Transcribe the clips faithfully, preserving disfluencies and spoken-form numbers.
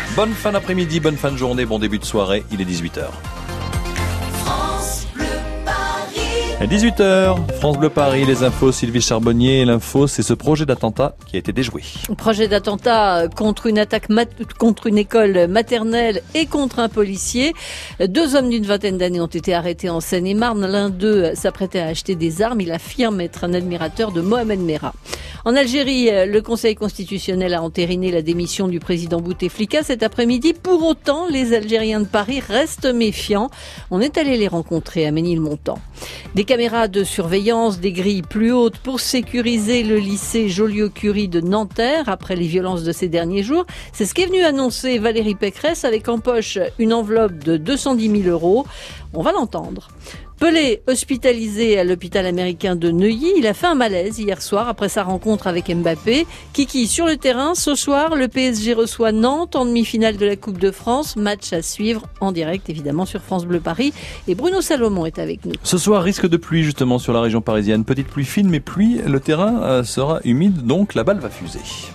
Bonne fin d'après-midi, bonne fin de journée, bon début de soirée, il est dix-huit heures. À dix-huit heures, France Bleu Paris, les infos, Sylvie Charbonnier. L'info, c'est ce projet d'attentat qui a été déjoué. Projet d'attentat contre une attaque mat- contre une école maternelle et contre un policier. Deux hommes d'une vingtaine d'années ont été arrêtés en Seine-et-Marne. L'un d'eux s'apprêtait à acheter des armes. Il affirme être un admirateur de Mohamed Merah. En Algérie, le Conseil constitutionnel a entériné la démission du président Bouteflika cet après-midi. Pour autant, les Algériens de Paris restent méfiants. On est allé les rencontrer à Ménilmontant. Des caméras de surveillance, des grilles plus hautes pour sécuriser le lycée Joliot-Curie de Nanterre après les violences de ces derniers jours. C'est ce qu'est venu annoncer Valérie Pécresse avec en poche une enveloppe de deux cent dix mille euros. On va l'entendre. Pelé, hospitalisé à l'hôpital américain de Neuilly, il a fait un malaise hier soir après sa rencontre avec Mbappé. Kiki sur le terrain, ce soir, le P S G reçoit Nantes en demi-finale de la Coupe de France. Match à suivre en direct, évidemment, sur France Bleu Paris. Et Bruno Salomon est avec nous. Ce soir, risque de pluie justement sur la région parisienne. Petite pluie fine, mais pluie, le terrain sera humide, donc la balle va fuser.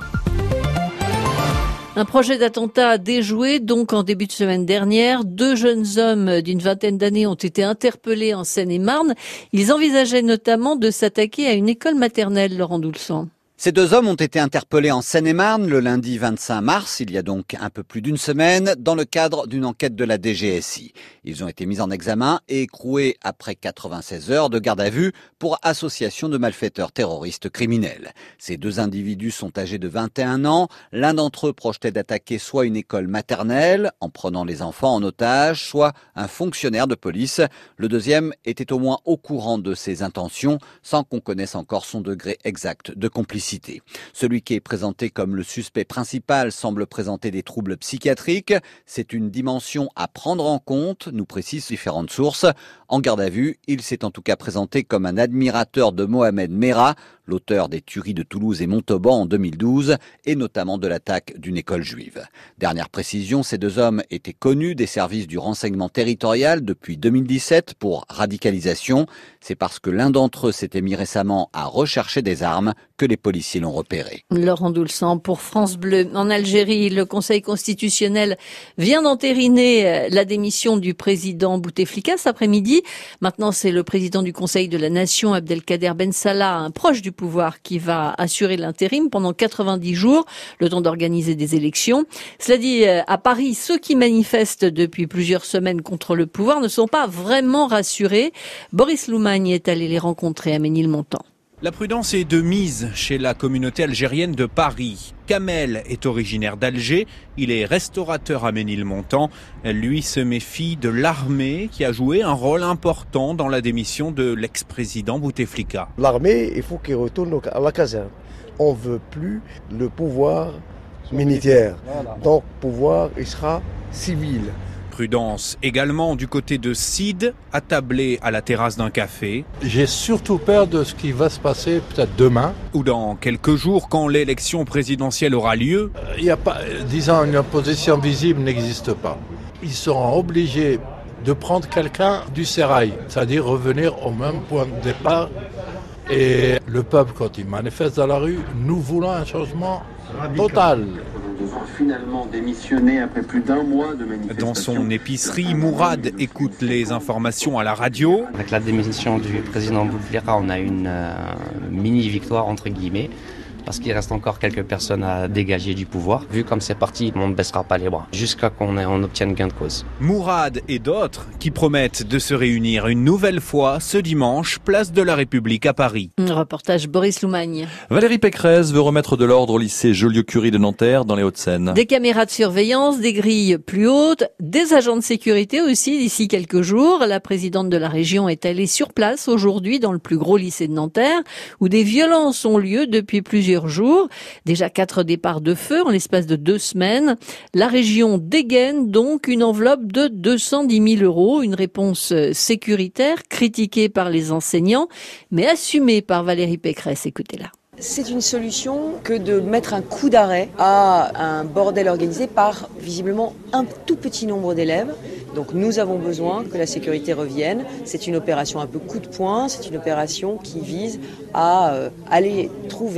Un projet d'attentat déjoué, donc en début de semaine dernière. Deux jeunes hommes d'une vingtaine d'années ont été interpellés en Seine-et-Marne. Ils envisageaient notamment de s'attaquer à une école maternelle, Laurent Doulsan. Ces deux hommes ont été interpellés en Seine-et-Marne le lundi vingt-cinq mars, il y a donc un peu plus d'une semaine, dans le cadre d'une enquête de la D G S I. Ils ont été mis en examen et écroués après quatre-vingt-seize heures de garde à vue pour association de malfaiteurs terroristes criminels. Ces deux individus sont âgés de vingt et un ans. L'un d'entre eux projetait d'attaquer soit une école maternelle, en prenant les enfants en otage, soit un fonctionnaire de police. Le deuxième était au moins au courant de ses intentions, sans qu'on connaisse encore son degré exact de complicité. Celui qui est présenté comme le suspect principal semble présenter des troubles psychiatriques. C'est une dimension à prendre en compte, nous précisent différentes sources. En garde à vue, il s'est en tout cas présenté comme un admirateur de Mohamed Merah, l'auteur des tueries de Toulouse et Montauban en deux mille douze, et notamment de l'attaque d'une école juive. Dernière précision, ces deux hommes étaient connus des services du renseignement territorial depuis deux mille dix-sept pour radicalisation. C'est parce que l'un d'entre eux s'était mis récemment à rechercher des armes que les policiers l'ont repéré. Laurent Doulsan pour France Bleu. En Algérie, le Conseil constitutionnel vient d'entériner la démission du président Bouteflika cet après-midi. Maintenant, c'est le président du Conseil de la Nation, Abdelkader Ben Salah, un proche du pouvoir, qui va assurer l'intérim pendant quatre-vingt-dix jours, le temps d'organiser des élections. Cela dit, à Paris, ceux qui manifestent depuis plusieurs semaines contre le pouvoir ne sont pas vraiment rassurés. Boris Loumagne est allé les rencontrer à Ménilmontant. La prudence est de mise chez la communauté algérienne de Paris. Kamel est originaire d'Alger, il est restaurateur à Ménilmontant. Lui se méfie de l'armée qui a joué un rôle important dans la démission de l'ex-président Bouteflika. L'armée, il faut qu'il retourne à la caserne. On ne veut plus le pouvoir militaire. Donc le pouvoir, il sera civil. Prudence également du côté de Sid, attablé à la terrasse d'un café. J'ai surtout peur de ce qui va se passer peut-être demain. Ou dans quelques jours, quand l'élection présidentielle aura lieu. Il n'y a pas, disons, une opposition visible n'existe pas. Ils seront obligés de prendre quelqu'un du sérail, c'est-à-dire revenir au même point de départ. Et le peuple, quand il manifeste dans la rue, nous voulons un changement total. Finalement démissionner après plus d'un mois de manifestation. Dans son épicerie, Mourad écoute les informations à la radio. Avec la démission du président Bouteflika, on a une euh, mini-victoire entre guillemets, parce qu'il reste encore quelques personnes à dégager du pouvoir. Vu comme c'est parti, on ne baissera pas les bras, jusqu'à qu'on on obtienne gain de cause. Mourad et d'autres qui promettent de se réunir une nouvelle fois ce dimanche, place de la République à Paris. Reportage Boris Loumagne. Valérie Pécresse veut remettre de l'ordre au lycée Joliot-Curie de Nanterre dans les Hauts-de-Seine. Des caméras de surveillance, des grilles plus hautes, des agents de sécurité aussi d'ici quelques jours. La présidente de la région est allée sur place aujourd'hui dans le plus gros lycée de Nanterre, où des violences ont lieu depuis plusieurs jours. Déjà quatre départs de feu en l'espace de deux semaines. La région dégaine donc une enveloppe de deux cent dix mille euros, une réponse sécuritaire critiquée par les enseignants, mais assumée par Valérie Pécresse. Écoutez-la. C'est une solution que de mettre un coup d'arrêt à un bordel organisé par visiblement un tout petit nombre d'élèves. Donc nous avons besoin que la sécurité revienne. C'est une opération un peu coup de poing, c'est une opération qui vise à euh, aller trouver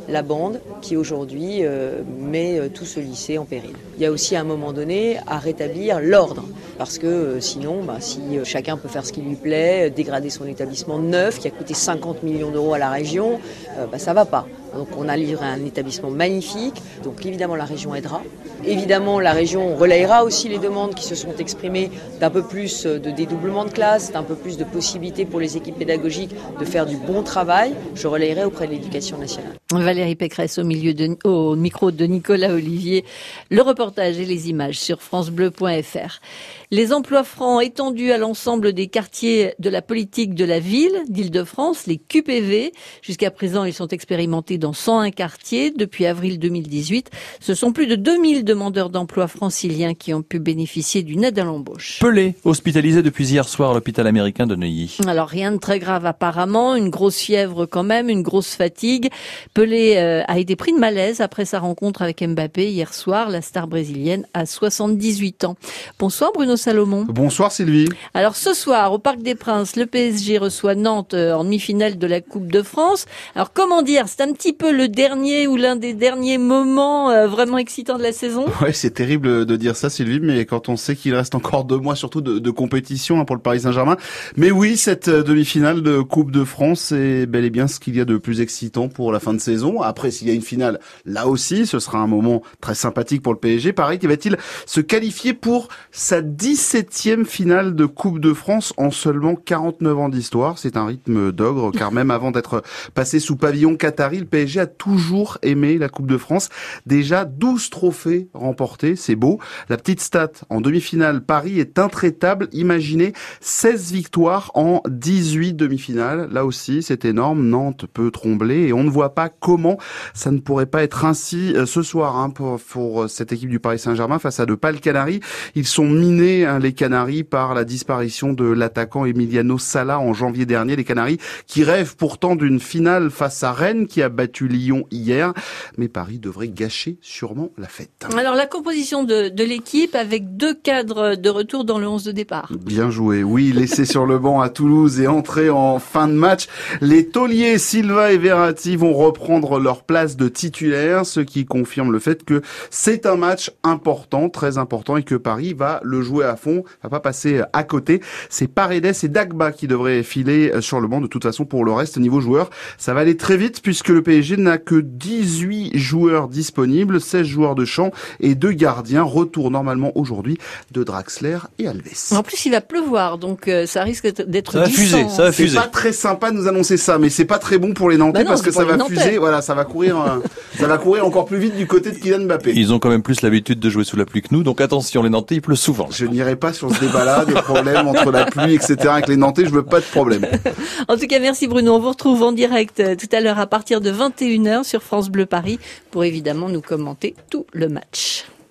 la bande qui aujourd'hui euh, met tout ce lycée en péril. Il y a aussi à un moment donné à rétablir l'ordre, parce que euh, sinon, bah, si euh, chacun peut faire ce qui lui plaît, euh, dégrader son établissement neuf qui a coûté cinquante millions d'euros à la région, euh, bah, ça va pas. Donc on a livré un établissement magnifique, donc évidemment la région aidera. Évidemment la région relayera aussi les demandes qui se sont exprimées d'un peu plus de dédoublement de classes, d'un peu plus de possibilités pour les équipes pédagogiques de faire du bon travail. Je relayerai auprès de l'Éducation nationale. Valérie Pécresse au, milieu de, au micro de Nicolas Olivier. Le reportage et les images sur francebleu point fr. Les emplois francs étendus à l'ensemble des quartiers de la politique de la ville d'Île-de-France, les Q P V. Jusqu'à présent, ils sont expérimentés dans cent un quartiers. Depuis avril deux mille dix-huit, ce sont plus de deux mille demandeurs d'emploi franciliens qui ont pu bénéficier d'une aide à l'embauche. Pelé, hospitalisé depuis hier soir à l'hôpital américain de Neuilly. Alors rien de très grave apparemment, une grosse fièvre quand même, une grosse fatigue. Pelé euh, a été pris de malaise après sa rencontre avec Mbappé hier soir. La star brésilienne a soixante-dix-huit ans. Bonsoir Bruno Salomon. Bonsoir Sylvie. Alors ce soir, au Parc des Princes, le P S G reçoit Nantes en demi-finale de la Coupe de France. Alors comment dire, c'est un petit peu le dernier ou l'un des derniers moments euh, vraiment excitants de la saison. Ouais, c'est terrible de dire ça Sylvie, mais quand on sait qu'il reste encore deux mois surtout de, de compétition hein, pour le Paris Saint-Germain. Mais oui, cette demi-finale de Coupe de France est bel et bien ce qu'il y a de plus excitant pour la fin de saison. Après, s'il y a une finale, là aussi, ce sera un moment très sympathique pour le P S G. Pareil, qui va-t-il se qualifier pour sa dix-septième finale de Coupe de France en seulement quarante-neuf ans d'histoire. C'est un rythme d'ogre, car même avant d'être passé sous pavillon qatari, le P S G a toujours aimé la Coupe de France. Déjà douze trophées remportés, c'est beau. La petite stat, en demi-finale, Paris est intraitable. Imaginez seize victoires en dix-huit demi-finales. Là aussi, c'est énorme. Nantes peut trembler et on ne voit pas comment ça ne pourrait pas être ainsi ce soir hein, pour, pour cette équipe du Paris Saint-Germain face à de pâles Canaries. Ils sont minés, hein, les Canaries, par la disparition de l'attaquant Emiliano Sala en janvier dernier. Les Canaries qui rêvent pourtant d'une finale face à Rennes qui a battu Lyon hier. Mais Paris devrait gâcher sûrement la fête. Alors la composition de, de l'équipe avec deux cadres de retour dans le onze de départ. Bien joué. Oui, laissé sur le banc à Toulouse et entré en fin de match. Les tauliers Silva et Verratti vont reprendre leur place de titulaire, ce qui confirme le fait que c'est un match important, très important, et que Paris va le jouer à fond, va pas passer à côté. C'est Paredes et Dagba qui devraient filer sur le banc. De toute façon, pour le reste, niveau joueurs, ça va aller très vite puisque le P S G n'a que dix-huit joueurs disponibles, seize joueurs de champ et deux gardiens. Retour normalement aujourd'hui de Draxler et Alves. En plus, il va pleuvoir, donc euh, ça risque d'être ça va glissant. fuser, ça va fuser. C'est pas très sympa de nous annoncer ça, mais c'est pas très bon pour les Nantais bah non, parce que ça va Nantais. fuser. Voilà, ça va courir, euh, ça va courir encore plus vite du côté de Kylian Mbappé. Ils ont quand même plus l'habitude de jouer sous la pluie que nous, donc attention, les Nantais, il pleut souvent. Je n'irai pas sur ce débat-là, des problèmes entre la pluie, et cetera. Avec les Nantais, je veux pas de problème. En tout cas, merci Bruno. On vous retrouve en direct euh, tout à l'heure à partir de vingt et une heures sur France Bleu Paris pour évidemment nous commenter tout le match.